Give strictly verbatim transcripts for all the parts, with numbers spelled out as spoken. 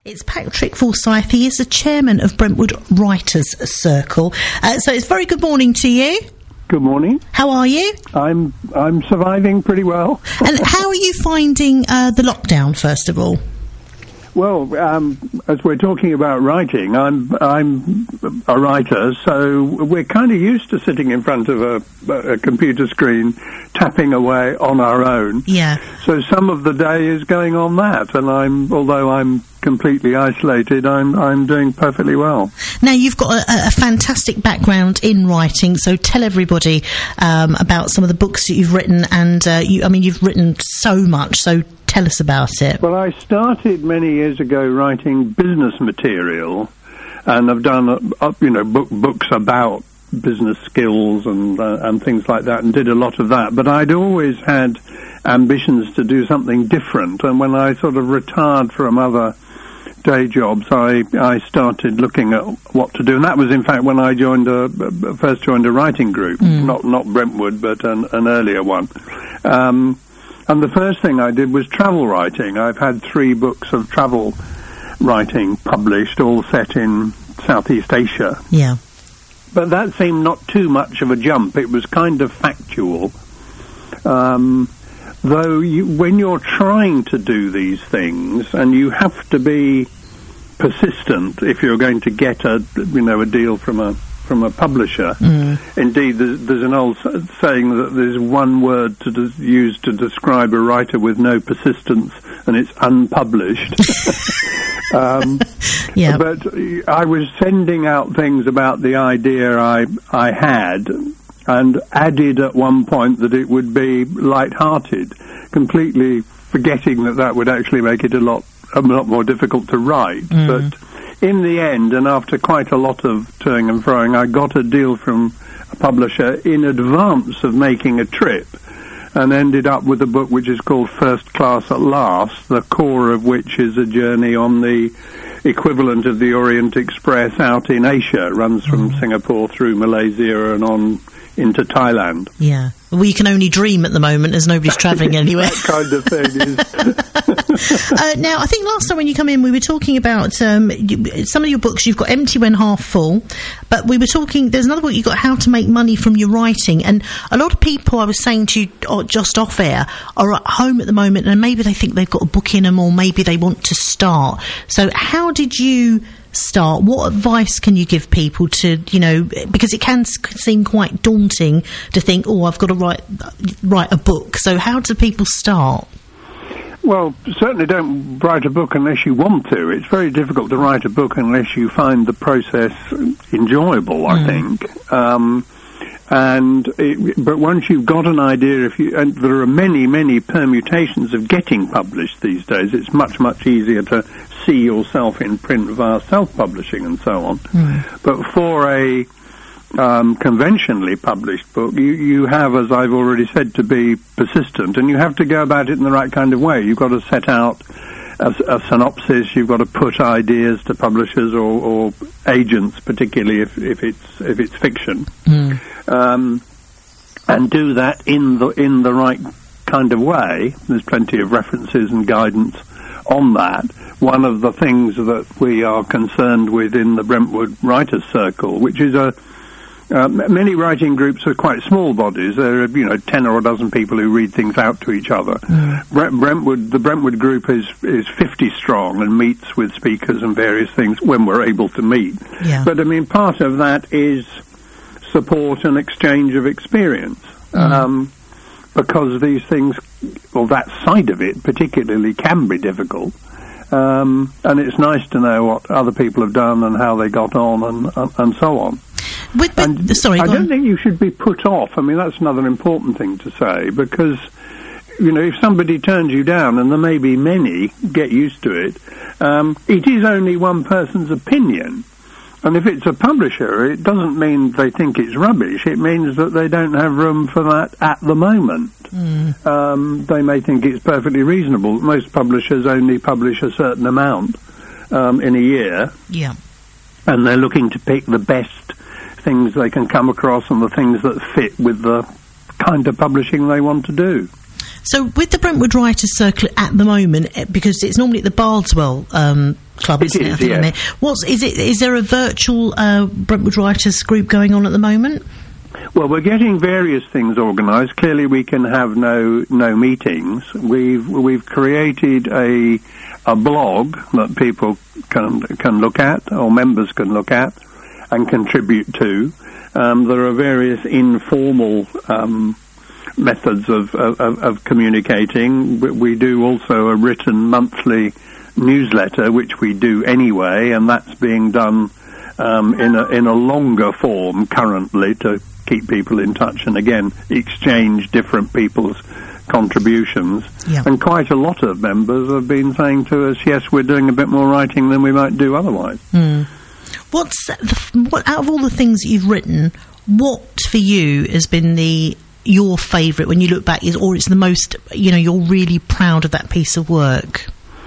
It's Patrick Forsyth. He is the chairman of Brentwood Writers Circle. Uh, so it's very good morning to you. Good morning. How are you? I'm I'm surviving pretty well. And how are you finding uh, the lockdown, first of all? Well, um, as we're talking about writing, I'm I'm a writer, so we're kind of used to sitting in front of a, a computer screen, tapping away on our own. Yeah. So some of the day is going on that, and I'm although I'm completely isolated, I'm I'm doing perfectly well. Now, you've got a, a fantastic background in writing, so tell everybody um, about some of the books that you've written, and uh, you, I mean, you've written so much, so tell us about it. Well, I started many years ago writing business material, and I've done, uh, you know, book, books about business skills and uh, and things like that, and did a lot of that. But I'd always had ambitions to do something different, and when I sort of retired from other day jobs, I I started looking at what to do, and that was in fact when I joined a first joined a writing group, mm. not not Brentwood, but an, an earlier one. Um, And the first thing I did was travel writing. I've had three books of travel writing published, all set in Southeast Asia. Yeah. But that seemed not too much of a jump. It was kind of factual. Um, though you, when you're trying to do these things, and you have to be persistent if you're going to get a, you know, a deal from a from a publisher. Mm. Indeed, there's, there's an old saying that there's one word to des- use to describe a writer with no persistence, and it's unpublished. um, yeah. But I was sending out things about the idea I I had, and added at one point that it would be light-hearted, completely forgetting that that would actually make it a lot a lot more difficult to write. Mm. But in the end, and after quite a lot of toing and froing, I got a deal from a publisher in advance of making a trip, and ended up with a book which is called First Class at Last, the core of which is a journey on the equivalent of the Orient Express out in Asia. It runs from mm. Singapore through Malaysia and on into Thailand. Yeah. We can only dream at the moment as nobody's travelling anywhere. That kind of thing is. uh, now, I think last time when you come in, we were talking about um, you, some of your books. You've got Empty When Half Full, but we were talking, there's another book you've got, How to Make Money from Your Writing. And a lot of people, I was saying to you just off air, are at home at the moment, and maybe they think they've got a book in them, or maybe they want to start. So how did you start? What advice can you give people to, you know, because it can seem quite daunting to think, oh, I've got to write write a book. So how do people start? Well, certainly don't write a book unless you want to. It's very difficult to write a book unless you find the process enjoyable, I mm. think. Um, and it, but once you've got an idea, if you, and there are many, many permutations of getting published these days, it's much, much easier to see yourself in print via self-publishing and so on. Mm. But for a um, conventionally published book, you, you have, as I've already said, to be persistent, and you have to go about it in the right kind of way. You've got to set out a, a synopsis, you've got to put ideas to publishers or, or agents, particularly if, if it's if it's fiction, mm. um, and do that in the in the right kind of way. There's plenty of references and guidance on that. One of the things that we are concerned with in the Brentwood Writers Circle, which is a uh, many writing groups are quite small bodies. There are, you know, ten or a dozen people who read things out to each other. Mm. Brent, Brentwood, the Brentwood group is is fifty strong and meets with speakers and various things when we're able to meet. Yeah. But I mean, part of that is support and exchange of experience. Mm. Um, because these things, or that side of it particularly, can be difficult. Um, and it's nice to know what other people have done and how they got on and, and, and so on. With, with, and sorry, I don't on. think you should be put off. I mean, that's another important thing to say, because, you know, if somebody turns you down, and there may be many, get used to it, um, it is only one person's opinion. And if it's a publisher, it doesn't mean they think it's rubbish. It means that they don't have room for that at the moment. Mm. Um, they may think it's perfectly reasonable. Most publishers only publish a certain amount um, in a year. Yeah. And they're looking to pick the best things they can come across and the things that fit with the kind of publishing they want to do. So with the Brentwood Writers Circle at the moment, because it's normally at the Bardwell um, Club, isn't it? It, is, I think yes. I mean. What's is it? Is there a virtual uh, Brentwood Writers group going on at the moment? Well, we're getting various things organised. Clearly, we can have no no meetings. We've we've created a a blog that people can can look at, or members can look at and contribute to. Um, there are various informal um, methods of, of, of communicating. We do also a written monthly newsletter, which we do anyway, and that's being done um, in a in a longer form currently to keep people in touch and again exchange different people's contributions. Yeah. And quite a lot of members have been saying to us, yes, we're doing a bit more writing than we might do otherwise. Mm. What's the, what out of all the things that you've written, what for you has been the your favourite when you look back, is, or it's the most, you know, you're really proud of that piece of work?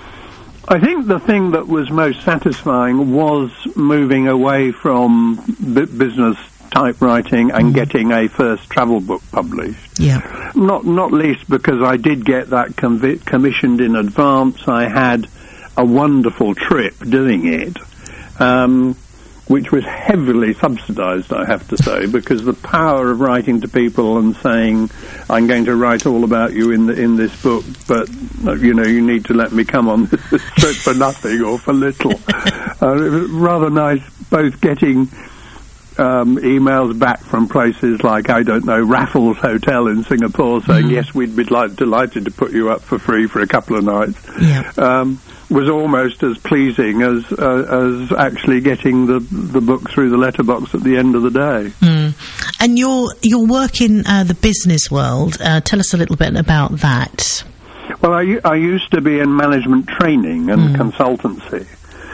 I think the thing that was most satisfying was moving away from b- business typewriting and mm. getting a first travel book published. Yeah. Not not least because I did get that convi- commissioned in advance. I had a wonderful trip doing it, um, which was heavily subsidised, I have to say, because the power of writing to people and saying, I'm going to write all about you in the, in this book, but, you know, you need to let me come on this trip for nothing or for little. uh, it was rather nice, both getting um, emails back from places like, I don't know, Raffles Hotel in Singapore saying, mm. yes, we'd be like, delighted to put you up for free for a couple of nights. Yeah. Um, was almost as pleasing as uh, as actually getting the the book through the letterbox at the end of the day. Mm. And your your work in uh, the business world, uh, tell us a little bit about that. Well, I, I used to be in management training and mm. consultancy,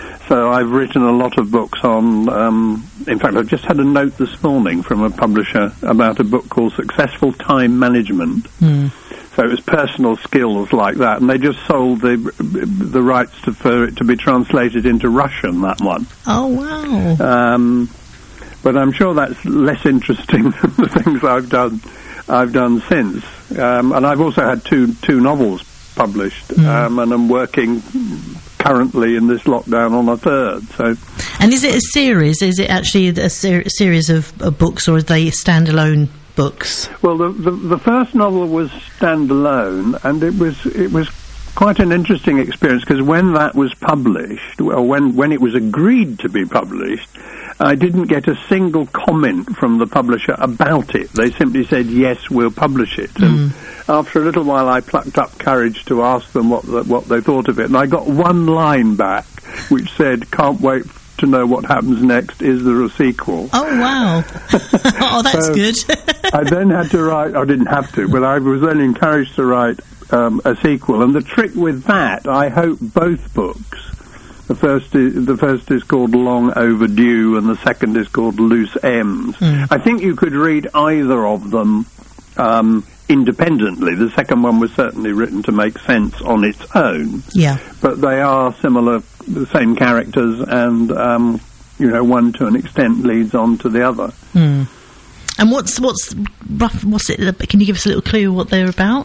so I've written a lot of books on, um, in fact, I've just had a note this morning from a publisher about a book called Successful Time Management. Mm. So it was personal skills like that, and they just sold the the rights to, for it to be translated into Russian, that one. Oh, wow. Um, but I'm sure that's less interesting than the things I've done I've done since. Um, and I've also had two two novels published, mm. um, and I'm working currently in this lockdown on a third. So, and is it a series? Is it actually a ser- series of, of books, or are they standalone books? Well, the, the the first novel was standalone, and it was it was quite an interesting experience, because when that was published, or when when it was agreed to be published, I didn't get a single comment from the publisher about it. They simply said, yes, we'll publish it. Mm. And after a little while, I plucked up courage to ask them what the, what they thought of it, and I got one line back which said, can't wait to know what happens next. Is there a sequel? Oh, wow. Oh, that's so good. I then had to write, I didn't have to, but I was then encouraged to write um, a sequel. And the trick with that, I hope both books, the first is, the first is called Long Overdue and the second is called Loose Ends. Mm. I think you could read either of them um, independently. The second one was certainly written to make sense on its own. Yeah. But they are similar, the same characters, and um, you know, one to an extent leads on to the other. Mm. And what's what's rough? What's it? Can you give us a little clue what they're about?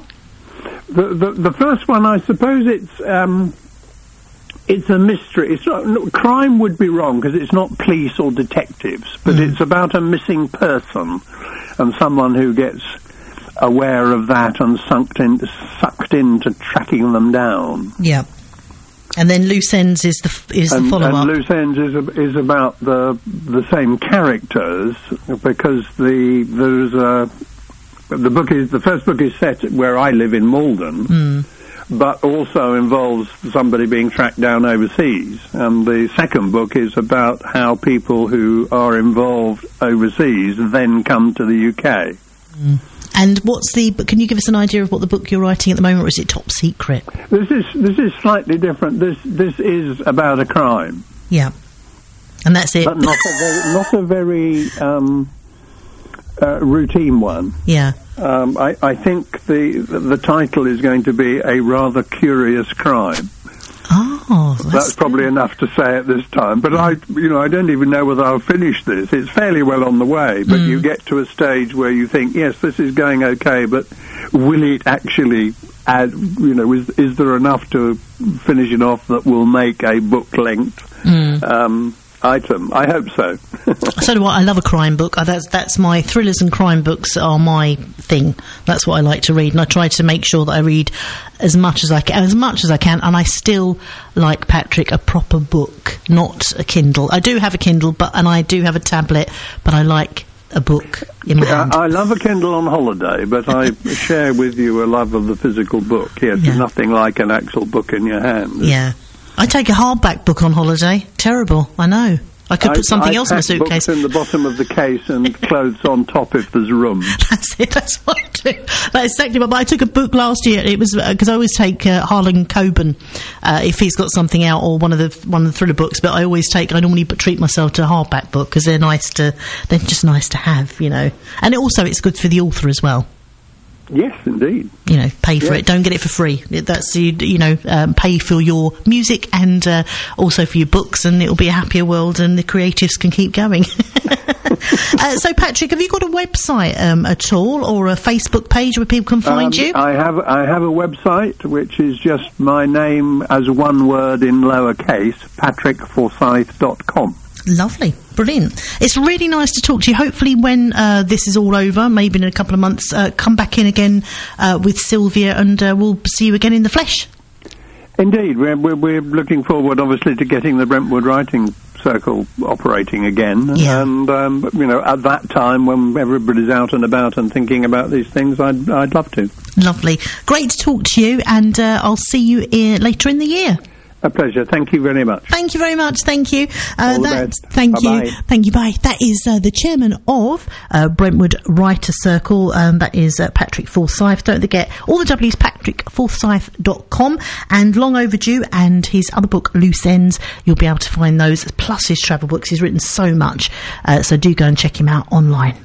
The the, the first one, I suppose it's um, it's a mystery. It's not, no, crime would be wrong because it's not police or detectives, but mm. it's about a missing person and someone who gets aware of that and sucked in, sucked into tracking them down. Yeah. And then Loose Ends is the is and, the follow-up. And Loose Ends is is about the the same characters, because the there's a the book is the first book is set where I live in Malden, mm. but also involves somebody being tracked down overseas. And the second book is about how people who are involved overseas then come to the U K. Mm. And what's the? Can you give us an idea of what the book you're writing at the moment, or is it top secret? This is this is slightly different. This this is about a crime. Yeah, and that's it. But not a very, not a very um, uh, routine one. Yeah. Um, I, I think the the title is going to be A Rather Curious Crime. Oh, that's, that's probably enough to say at this time. But I, you know, I don't even know whether I'll finish this. It's fairly well on the way, but mm. you get to a stage where you think, yes, this is going okay, but will it actually add, you know, is, is there enough to finish it off that will make a book-length mm. um, item? I hope so. So do I. I love a crime book. That's that's my thrillers and crime books are my thing. That's what I like to read, and I try to make sure that I read as much as I can, as much as I can. And I still like, Patrick, a proper book, not a Kindle. I do have a Kindle, but and I do have a tablet, but I like a book in my hand. I love a Kindle on holiday, but I share with you a love of the physical book. Yes, yeah. Nothing like an actual book in your hand. Yeah. I take a hardback book on holiday. Terrible, I know. I could I, put something I else in the suitcase. Books in the bottom of the case and clothes on top if there's room. That's it. That's what I do. That's exactly what. But I took a book last year. It was because uh, I always take uh, Harlan Coben uh, if he's got something out, or one of the one of the thriller books. But I always take. I normally treat myself to a hardback book because they're nice to. They're just nice to have, you know. And it also, it's good for the author as well. Yes, indeed. You know, pay for yes. it. Don't get it for free. That's, you, you know, um, pay for your music and uh, also for your books, and it'll be a happier world, and the creatives can keep going. uh, so, Patrick, have you got a website um, at all, or a Facebook page where people can find um, you? I have. I have a website which is just my name as one word in lowercase, patrick forsyth dot com. Lovely. Brilliant. It's really nice to talk to you. Hopefully when uh, this is all over, maybe in a couple of months, uh, come back in again uh, with Sylvia, and uh, we'll see you again in the flesh. Indeed. We're, we're, we're looking forward, obviously, to getting the Brentwood Writing Circle operating again. Yeah. And, um, you know, at that time, when everybody's out and about and thinking about these things, I'd, I'd love to. Lovely. Great to talk to you, and uh, I'll see you in, later in the year. A pleasure. Thank you very much. Thank you very much. Thank you. Uh, All the that, best. Thank Bye-bye. you. Thank you. Bye. That is uh, the chairman of uh, Brentwood Writer Circle. Um, that is uh, Patrick Forsyth. Don't forget, all the W's, patrick forsyth dot com, and Long Overdue and his other book, Loose Ends. You'll be able to find those, plus his travel books. He's written so much. Uh, so do go and check him out online.